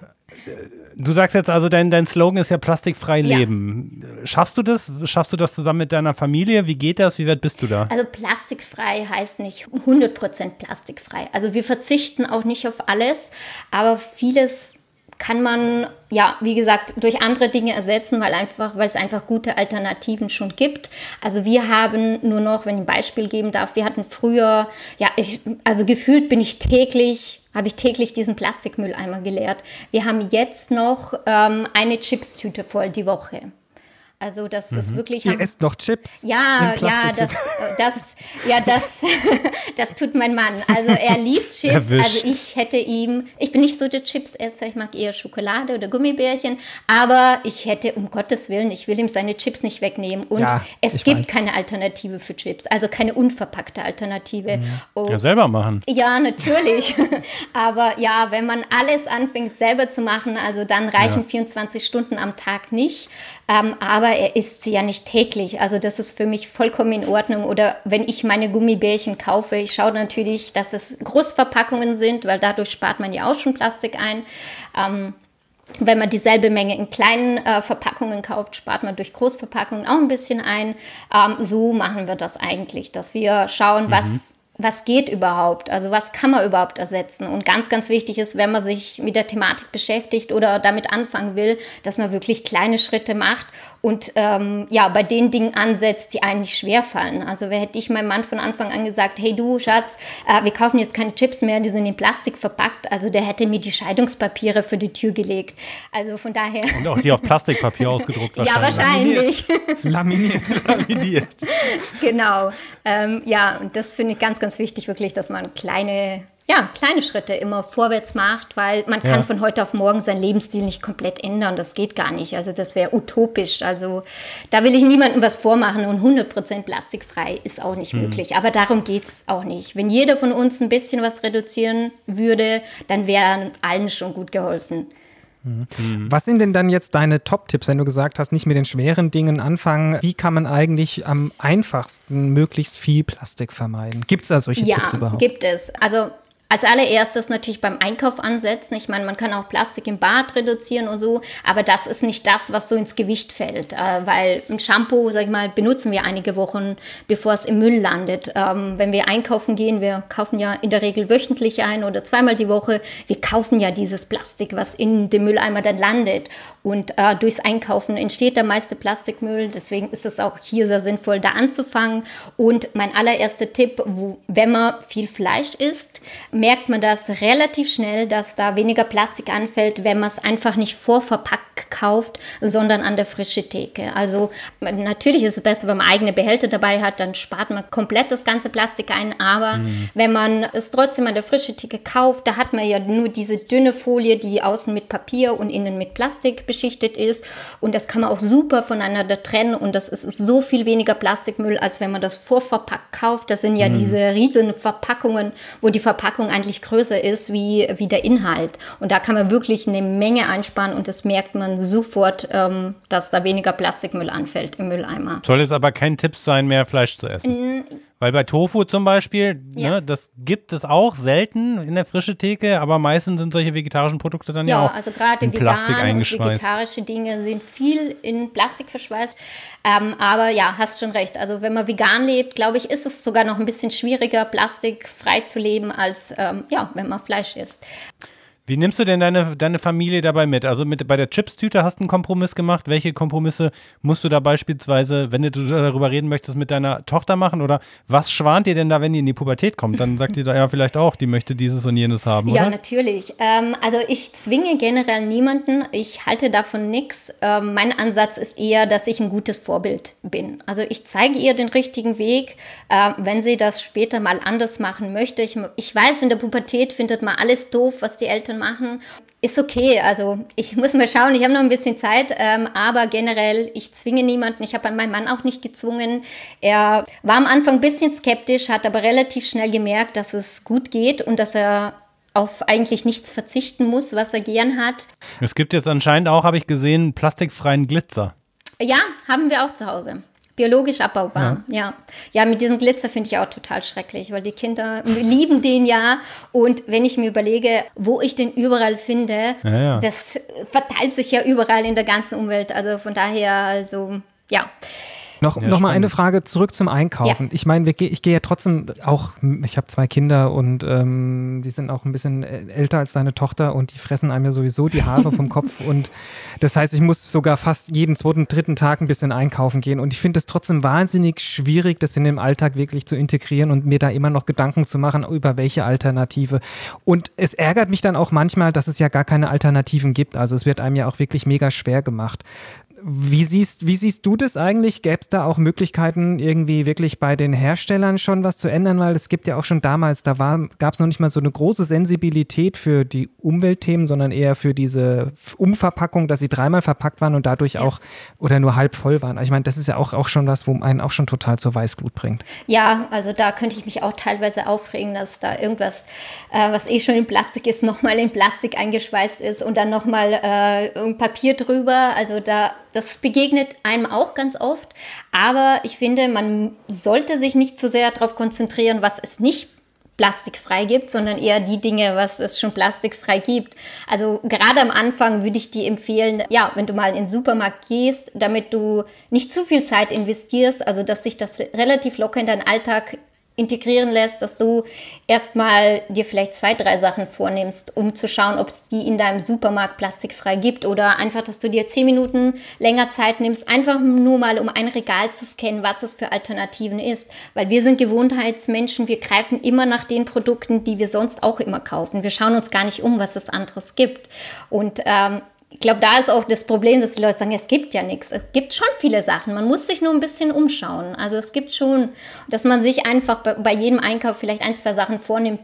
du sagst jetzt also, dein Slogan ist ja plastikfrei leben. Schaffst du das? Schaffst du das zusammen mit deiner Familie? Wie geht das? Wie weit bist du da? Also plastikfrei heißt nicht 100% plastikfrei. Also wir verzichten auch nicht auf alles, aber vieles kann man, ja, wie gesagt, durch andere Dinge ersetzen, weil es einfach gute Alternativen schon gibt. Also wir haben nur noch, wenn ich ein Beispiel geben darf, wir hatten früher, also gefühlt habe ich täglich diesen Plastikmülleimer geleert. Wir haben jetzt noch eine Chipstüte voll die Woche. Also das ist wirklich... Ihr esst noch Chips? Ja, das tut mein Mann. Also er liebt Chips. Erwischt. Also ich bin nicht so der Chips-Esser, ich mag eher Schokolade oder Gummibärchen, aber ich hätte, um Gottes Willen, ich will ihm seine Chips nicht wegnehmen. Und es gibt keine Alternative für Chips, also keine unverpackte Alternative. Ja, selber machen. Ja, natürlich. Aber ja, wenn man alles anfängt selber zu machen, also dann reichen 24 Stunden am Tag nicht. Aber er isst sie ja nicht täglich. Also das ist für mich vollkommen in Ordnung. Oder wenn ich meine Gummibärchen kaufe, ich schaue natürlich, dass es Großverpackungen sind, weil dadurch spart man ja auch schon Plastik ein. Wenn man dieselbe Menge in kleinen Verpackungen kauft, spart man durch Großverpackungen auch ein bisschen ein. So machen wir das eigentlich, dass wir schauen, was geht überhaupt? Also was kann man überhaupt ersetzen? Und ganz, ganz wichtig ist, wenn man sich mit der Thematik beschäftigt oder damit anfangen will, dass man wirklich kleine Schritte macht und bei den Dingen ansetzt, die eigentlich schwerfallen. Also hätte ich meinem Mann von Anfang an gesagt, hey du Schatz, wir kaufen jetzt keine Chips mehr, die sind in Plastik verpackt. Also der hätte mir die Scheidungspapiere für die Tür gelegt. Also von daher... Und auch die auf Plastikpapier ausgedruckt wahrscheinlich. Ja, wahrscheinlich. Laminiert. Genau. Und das finde ich ganz, ganz wichtig wirklich, dass man kleine Schritte immer vorwärts macht, weil man kann von heute auf morgen seinen Lebensstil nicht komplett ändern. Das geht gar nicht. Also das wäre utopisch. Also da will ich niemandem was vormachen und 100% plastikfrei ist auch nicht möglich. Aber darum geht es auch nicht. Wenn jeder von uns ein bisschen was reduzieren würde, dann wäre allen schon gut geholfen. Was sind denn dann jetzt deine Top-Tipps, wenn du gesagt hast, nicht mit den schweren Dingen anfangen? Wie kann man eigentlich am einfachsten möglichst viel Plastik vermeiden? Gibt es da solche Tipps überhaupt? Ja, gibt es. Also als allererstes natürlich beim Einkauf ansetzen. Ich meine, man kann auch Plastik im Bad reduzieren und so, aber das ist nicht das, was so ins Gewicht fällt, weil ein Shampoo, sag ich mal, benutzen wir einige Wochen, bevor es im Müll landet. Wenn wir einkaufen gehen, wir kaufen ja in der Regel wöchentlich ein oder zweimal die Woche, wir kaufen ja dieses Plastik, was in dem Mülleimer dann landet und durchs Einkaufen entsteht der meiste Plastikmüll, deswegen ist es auch hier sehr sinnvoll, da anzufangen. Und mein allererster Tipp, wenn man viel Fleisch isst, merkt man das relativ schnell, dass da weniger Plastik anfällt, wenn man es einfach nicht vorverpackt kauft, sondern an der frischen Theke. Also natürlich ist es besser, wenn man eigene Behälter dabei hat, dann spart man komplett das ganze Plastik ein, aber wenn man es trotzdem an der frischen Theke kauft, da hat man ja nur diese dünne Folie, die außen mit Papier und innen mit Plastik beschichtet ist und das kann man auch super voneinander trennen und das ist so viel weniger Plastikmüll, als wenn man das vorverpackt kauft. Das sind ja diese riesen Verpackungen, wo die Verpackung eigentlich größer ist wie der Inhalt. Und da kann man wirklich eine Menge einsparen und das merkt man sofort, dass da weniger Plastikmüll anfällt im Mülleimer. Soll jetzt aber kein Tipp sein, mehr Fleisch zu essen. Weil bei Tofu zum Beispiel, das gibt es auch selten in der frischen Theke, aber meistens sind solche vegetarischen Produkte dann ja auch also gerade in Plastik vegan eingeschweißt. Und vegetarische Dinge sind viel in Plastik verschweißt. Aber ja, hast schon recht. Also wenn man vegan lebt, glaube ich, ist es sogar noch ein bisschen schwieriger, plastikfrei zu leben, als wenn man Fleisch isst. Wie nimmst du denn deine Familie dabei mit? Also bei der Chips-Tüte hast du einen Kompromiss gemacht. Welche Kompromisse musst du da beispielsweise, wenn du darüber reden möchtest, mit deiner Tochter machen? Oder was schwant ihr denn da, wenn die in die Pubertät kommt? Dann sagt ihr da ja vielleicht auch, die möchte dieses und jenes haben, oder? Ja, natürlich. Also ich zwinge generell niemanden. Ich halte davon nichts. Mein Ansatz ist eher, dass ich ein gutes Vorbild bin. Also ich zeige ihr den richtigen Weg, wenn sie das später mal anders machen möchte. Ich weiß, in der Pubertät findet man alles doof, was die Eltern machen. Ist okay, also ich muss mal schauen, ich habe noch ein bisschen Zeit, aber generell, ich zwinge niemanden, ich habe meinen Mann auch nicht gezwungen. Er war am Anfang ein bisschen skeptisch, hat aber relativ schnell gemerkt, dass es gut geht und dass er auf eigentlich nichts verzichten muss, was er gern hat. Es gibt jetzt anscheinend auch, habe ich gesehen, plastikfreien Glitzer. Ja, haben wir auch zu Hause. Biologisch abbaubar, ja. Ja, mit diesem Glitzer finde ich auch total schrecklich, weil die Kinder lieben den ja. Und wenn ich mir überlege, wo ich den überall finde, das verteilt sich ja überall in der ganzen Umwelt. Also von daher, Noch mal spannend. eine Frage zurück zum Einkaufen. Ja. Ich meine, ich gehe ja trotzdem auch, ich habe 2 Kinder und die sind auch ein bisschen älter als deine Tochter und die fressen einem ja sowieso die Haare vom Kopf und das heißt, ich muss sogar fast jeden 2., 3. Tag ein bisschen einkaufen gehen und ich finde es trotzdem wahnsinnig schwierig, das in den Alltag wirklich zu integrieren und mir da immer noch Gedanken zu machen, über welche Alternative. Und es ärgert mich dann auch manchmal, dass es ja gar keine Alternativen gibt. Also es wird einem ja auch wirklich mega schwer gemacht. Wie siehst du das eigentlich? Gäbe es da auch Möglichkeiten, irgendwie wirklich bei den Herstellern schon was zu ändern? Weil es gibt ja auch schon damals, gab es noch nicht mal so eine große Sensibilität für die Umweltthemen, sondern eher für diese Umverpackung, dass sie 3-mal verpackt waren und dadurch auch oder nur halb voll waren. Also ich meine, das ist ja auch schon was, wo einen auch schon total zur Weißglut bringt. Ja, also da könnte ich mich auch teilweise aufregen, dass da irgendwas, was schon in Plastik ist, nochmal in Plastik eingeschweißt ist und dann nochmal Papier drüber. Also das begegnet einem auch ganz oft. Aber ich finde, man sollte sich nicht zu sehr darauf konzentrieren, was es nicht plastikfrei gibt, sondern eher die Dinge, was es schon plastikfrei gibt. Also gerade am Anfang würde ich dir empfehlen, ja, wenn du mal in den Supermarkt gehst, damit du nicht zu viel Zeit investierst, also dass sich das relativ locker in deinen Alltag integrieren lässt, dass du erstmal dir vielleicht 2, 3 Sachen vornimmst, um zu schauen, ob es die in deinem Supermarkt plastikfrei gibt oder einfach, dass du dir 10 Minuten länger Zeit nimmst, einfach nur mal, um ein Regal zu scannen, was es für Alternativen ist. Weil wir sind Gewohnheitsmenschen, wir greifen immer nach den Produkten, die wir sonst auch immer kaufen. Wir schauen uns gar nicht um, was es anderes gibt. Und ich glaube, da ist auch das Problem, dass die Leute sagen, es gibt ja nichts. Es gibt schon viele Sachen. Man muss sich nur ein bisschen umschauen. Also es gibt schon, dass man sich einfach bei jedem Einkauf vielleicht 1, 2 Sachen vornimmt,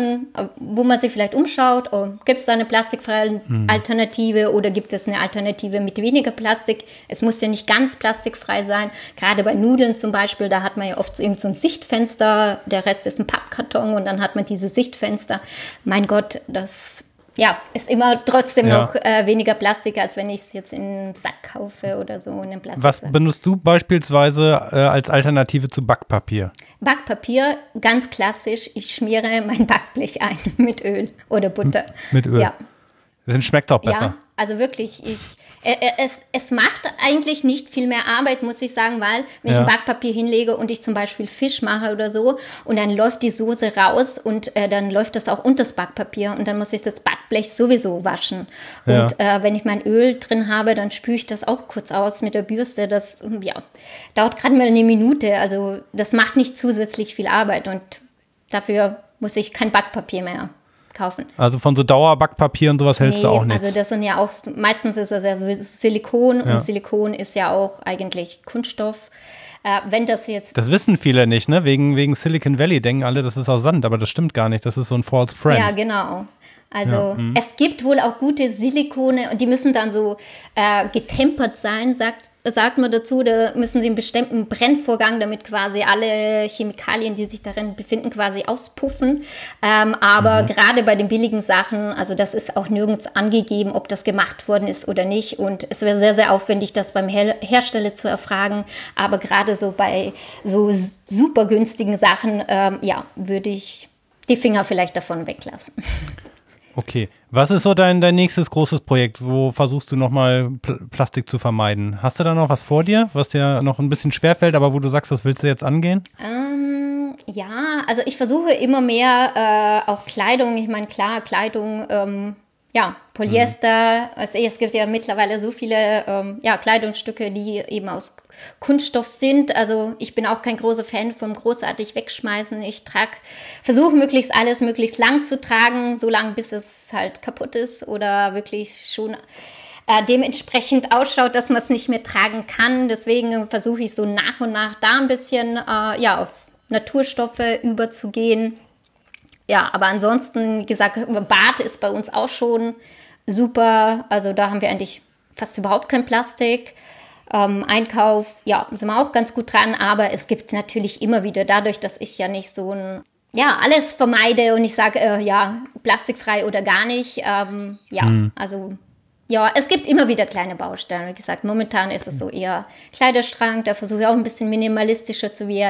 wo man sich vielleicht umschaut. Oh, gibt es da eine plastikfreie Alternative oder gibt es eine Alternative mit weniger Plastik? Es muss ja nicht ganz plastikfrei sein. Gerade bei Nudeln zum Beispiel, da hat man ja oft so ein Sichtfenster. Der Rest ist ein Pappkarton und dann hat man diese Sichtfenster. Mein Gott, das ist immer trotzdem noch weniger Plastik, als wenn ich es jetzt in einen Sack kaufe oder so in einem Plastik. Was benutzt du beispielsweise als Alternative zu Backpapier? Backpapier, ganz klassisch. Ich schmiere mein Backblech ein mit Öl oder Butter. Mit Öl? Ja. Das schmeckt auch besser. Ja, also wirklich, es macht eigentlich nicht viel mehr Arbeit, muss ich sagen, weil wenn ich ein Backpapier hinlege und ich zum Beispiel Fisch mache oder so und dann läuft die Soße raus und dann läuft das auch unter das Backpapier und dann muss ich das Backblech sowieso waschen. Ja. Und wenn ich mein Öl drin habe, dann spüle ich das auch kurz aus mit der Bürste. Das dauert gerade mal eine Minute, also das macht nicht zusätzlich viel Arbeit und dafür muss ich kein Backpapier mehr kaufen. Also von so Dauerbackpapier und sowas hältst du auch nichts? Also das sind ja auch, meistens ist das ja so Silikon und Silikon ist ja auch eigentlich Kunststoff. Wenn das jetzt... Das wissen viele nicht, ne? Wegen Silicon Valley denken alle, das ist aus Sand, aber das stimmt gar nicht, das ist so ein False Friend. Ja, genau. Also es gibt wohl auch gute Silikone und die müssen dann so getempert sein, sagt man dazu. Da müssen sie einen bestimmten Brennvorgang, damit quasi alle Chemikalien, die sich darin befinden, quasi auspuffen. Aber gerade bei den billigen Sachen, also das ist auch nirgends angegeben, ob das gemacht worden ist oder nicht. Und es wäre sehr, sehr aufwendig, das beim Hersteller zu erfragen. Aber gerade so bei so super günstigen Sachen, würde ich die Finger vielleicht davon weglassen. Okay. Was ist so dein nächstes großes Projekt? Wo versuchst du nochmal Plastik zu vermeiden? Hast du da noch was vor dir, was dir noch ein bisschen schwerfällt, aber wo du sagst, das willst du jetzt angehen? Ja, also ich versuche immer mehr auch Kleidung. Ich meine, klar, Kleidung, Polyester. Also es gibt ja mittlerweile so viele Kleidungsstücke, die eben aus Kunststoff sind. Also ich bin auch kein großer Fan vom großartig wegschmeißen. Ich versuche möglichst alles möglichst lang zu tragen, so lange bis es halt kaputt ist oder wirklich schon dementsprechend ausschaut, dass man es nicht mehr tragen kann. Deswegen versuche ich so nach und nach da ein bisschen auf Naturstoffe überzugehen. Ja, aber ansonsten, wie gesagt, Bad ist bei uns auch schon super. Also da haben wir eigentlich fast überhaupt kein Plastik. Einkauf, sind wir auch ganz gut dran. Aber es gibt natürlich immer wieder, dadurch, dass ich ja nicht so alles vermeide und ich sage, plastikfrei oder gar nicht. Also es gibt immer wieder kleine Baustellen. Wie gesagt, momentan ist es so eher Kleiderschrank. Da versuche ich auch ein bisschen minimalistischer zu werden.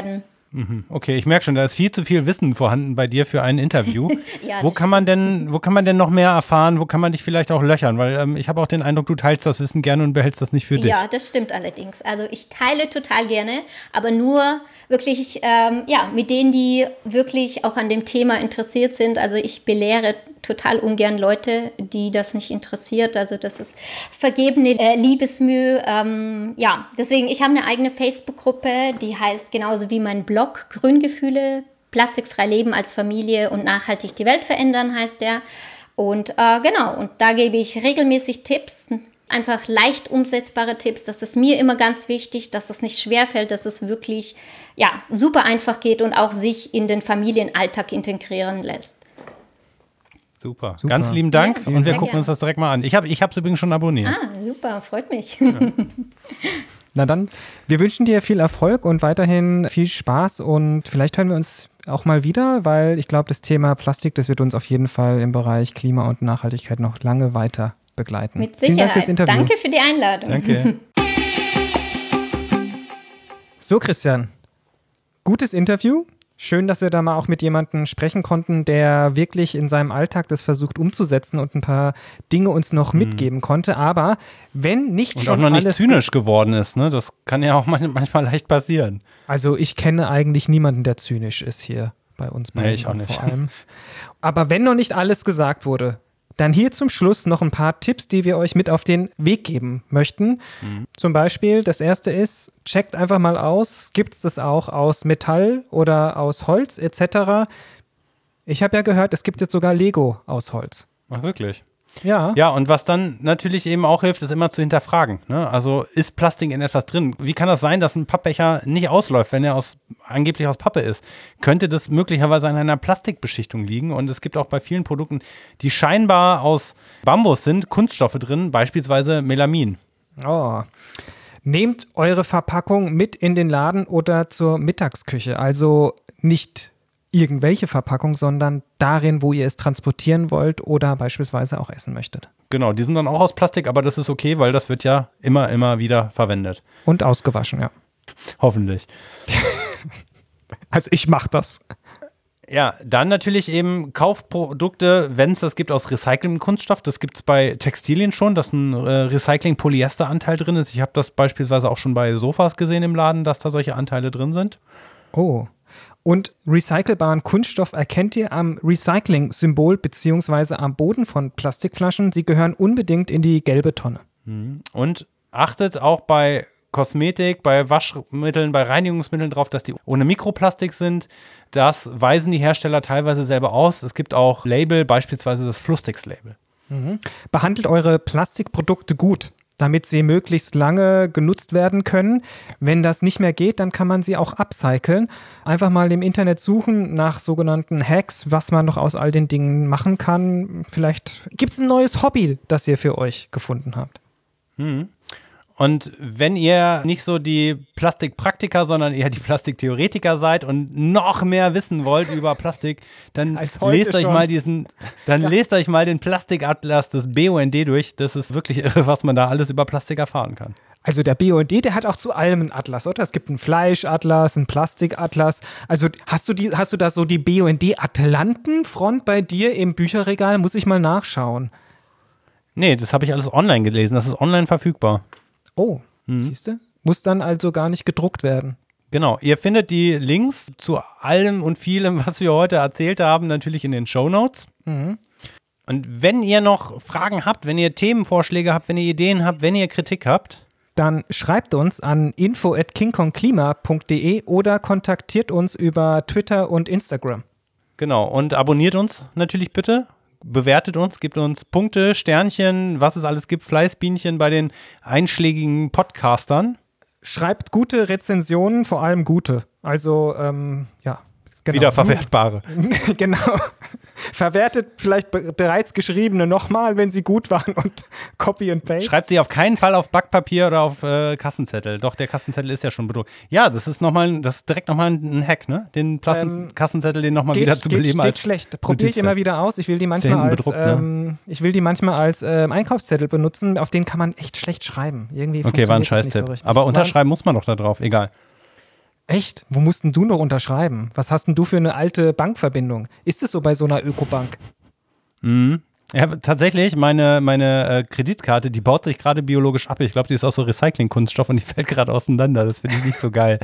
Okay, ich merke schon, da ist viel zu viel Wissen vorhanden bei dir für ein Interview. Ja, wo kann man denn noch mehr erfahren? Wo kann man dich vielleicht auch löchern? Weil ich habe auch den Eindruck, du teilst das Wissen gerne und behältst das nicht für dich. Ja, das stimmt allerdings. Also ich teile total gerne, aber nur wirklich mit denen, die wirklich auch an dem Thema interessiert sind. Also ich belehre total ungern Leute, die das nicht interessiert. Also das ist vergebene Liebesmüh. Deswegen, ich habe eine eigene Facebook-Gruppe, die heißt genauso wie mein Blog Grüngefühle, plastikfrei leben als Familie und nachhaltig die Welt verändern heißt der. Und und da gebe ich regelmäßig Tipps, einfach leicht umsetzbare Tipps. Das ist mir immer ganz wichtig, dass es nicht schwerfällt, dass es wirklich super einfach geht und auch sich in den Familienalltag integrieren lässt. Super. Ganz lieben Dank und wir gucken gerne. uns das direkt mal an. Ich hab's übrigens schon abonniert. Super, freut mich. Ja. Na dann, wir wünschen dir viel Erfolg und weiterhin viel Spaß und vielleicht hören wir uns auch mal wieder, weil ich glaube, das Thema Plastik, das wird uns auf jeden Fall im Bereich Klima und Nachhaltigkeit noch lange weiter begleiten. Mit Sicherheit. Vielen Dank fürs Interview. Danke für die Einladung. Danke. So, Christian, gutes Interview. Schön, dass wir da mal auch mit jemandem sprechen konnten, der wirklich in seinem Alltag das versucht umzusetzen und ein paar Dinge uns noch mitgeben konnte. Aber wenn nicht und schon auch noch nicht alles zynisch geworden ist, ne? Das kann ja auch manchmal leicht passieren. Also ich kenne eigentlich niemanden, der zynisch ist hier bei uns beiden. Nee, ich auch nicht. Vor allem. Aber wenn noch nicht alles gesagt wurde, dann hier zum Schluss noch ein paar Tipps, die wir euch mit auf den Weg geben möchten. Zum Beispiel, das erste ist, checkt einfach mal aus, gibt es das auch aus Metall oder aus Holz etc. Ich habe ja gehört, es gibt jetzt sogar Lego aus Holz. Ach, wirklich? Ja. Ja, und was dann natürlich eben auch hilft, ist immer zu hinterfragen. Ne? Also ist Plastik in etwas drin? Wie kann das sein, dass ein Pappbecher nicht ausläuft, wenn er angeblich aus Pappe ist? Könnte das möglicherweise an einer Plastikbeschichtung liegen? Und es gibt auch bei vielen Produkten, die scheinbar aus Bambus sind, Kunststoffe drin, beispielsweise Melamin. Oh. Nehmt eure Verpackung mit in den Laden oder zur Mittagsküche. Also nicht irgendwelche Verpackung, sondern darin, wo ihr es transportieren wollt oder beispielsweise auch essen möchtet. Genau, die sind dann auch aus Plastik, aber das ist okay, weil das wird ja immer wieder verwendet. Und ausgewaschen, ja. Hoffentlich. Also ich mache das. Ja, dann natürlich eben Kaufprodukte, wenn es das gibt, aus recyceltem Kunststoff. Das gibt es bei Textilien schon, dass ein Recycling-Polyester-Anteil drin ist. Ich habe das beispielsweise auch schon bei Sofas gesehen im Laden, dass da solche Anteile drin sind. Oh. Und recycelbaren Kunststoff erkennt ihr am Recycling-Symbol beziehungsweise am Boden von Plastikflaschen. Sie gehören unbedingt in die gelbe Tonne. Und achtet auch bei Kosmetik, bei Waschmitteln, bei Reinigungsmitteln drauf, dass die ohne Mikroplastik sind. Das weisen die Hersteller teilweise selber aus. Es gibt auch Label, beispielsweise das Flusstix-Label. Behandelt eure Plastikprodukte gut, damit sie möglichst lange genutzt werden können. Wenn das nicht mehr geht, dann kann man sie auch upcyclen. Einfach mal im Internet suchen nach sogenannten Hacks, was man noch aus all den Dingen machen kann. Vielleicht gibt es ein neues Hobby, das ihr für euch gefunden habt. Und wenn ihr nicht so die Plastikpraktiker, sondern eher die Plastiktheoretiker seid und noch mehr wissen wollt über Plastik, dann lest euch mal den Plastikatlas des BUND durch. Das ist wirklich irre, was man da alles über Plastik erfahren kann. Also der BUND, der hat auch zu allem einen Atlas, oder? Es gibt einen Fleischatlas, einen Plastikatlas. Also hast du da so die BUND-Atlantenfront bei dir im Bücherregal? Muss ich mal nachschauen. Nee, das habe ich alles online gelesen. Das ist online verfügbar. Oh, siehst du? Muss dann also gar nicht gedruckt werden. Genau, ihr findet die Links zu allem und vielem, was wir heute erzählt haben, natürlich in den Shownotes. Und wenn ihr noch Fragen habt, wenn ihr Themenvorschläge habt, wenn ihr Ideen habt, wenn ihr Kritik habt, dann schreibt uns an info@kingkongklima.de oder kontaktiert uns über Twitter und Instagram. Genau, und abonniert uns natürlich bitte. Bewertet uns, gebt uns Punkte, Sternchen, was es alles gibt, Fleißbienchen bei den einschlägigen Podcastern. Schreibt gute Rezensionen, vor allem gute. Also, ja. Genau. Wiederverwertbare. Genau. Verwertet vielleicht bereits geschriebene nochmal, wenn sie gut waren und Copy and Paste. Schreibt sie auf keinen Fall auf Backpapier oder auf Kassenzettel. Doch, der Kassenzettel ist ja schon bedruckt. Ja, das ist direkt nochmal ein Hack, ne? Den Kassenzettel, den nochmal wieder zu beleben. Geht schlecht. Probiere ich immer wieder aus. Ich will die manchmal als Einkaufszettel benutzen. Auf den kann man echt schlecht schreiben. Irgendwie okay, war ein Scheißtipp. So aber unterschreiben muss man doch da drauf. Egal. Echt? Wo musst denn du noch unterschreiben? Was hast denn du für eine alte Bankverbindung? Ist es so bei so einer Ökobank? Ja, tatsächlich, meine Kreditkarte, die baut sich gerade biologisch ab. Ich glaube, die ist aus so Recycling-Kunststoff und die fällt gerade auseinander. Das finde ich nicht so geil.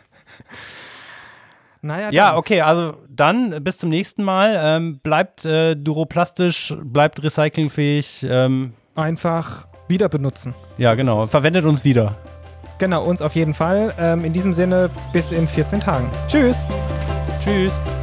Naja, Ja, okay, also dann bis zum nächsten Mal. Bleibt duroplastisch, bleibt recyclingfähig. Einfach wieder benutzen. Ja, genau. Verwendet uns wieder. Genau, uns auf jeden Fall. In diesem Sinne, bis in 14 Tagen. Tschüss. Tschüss.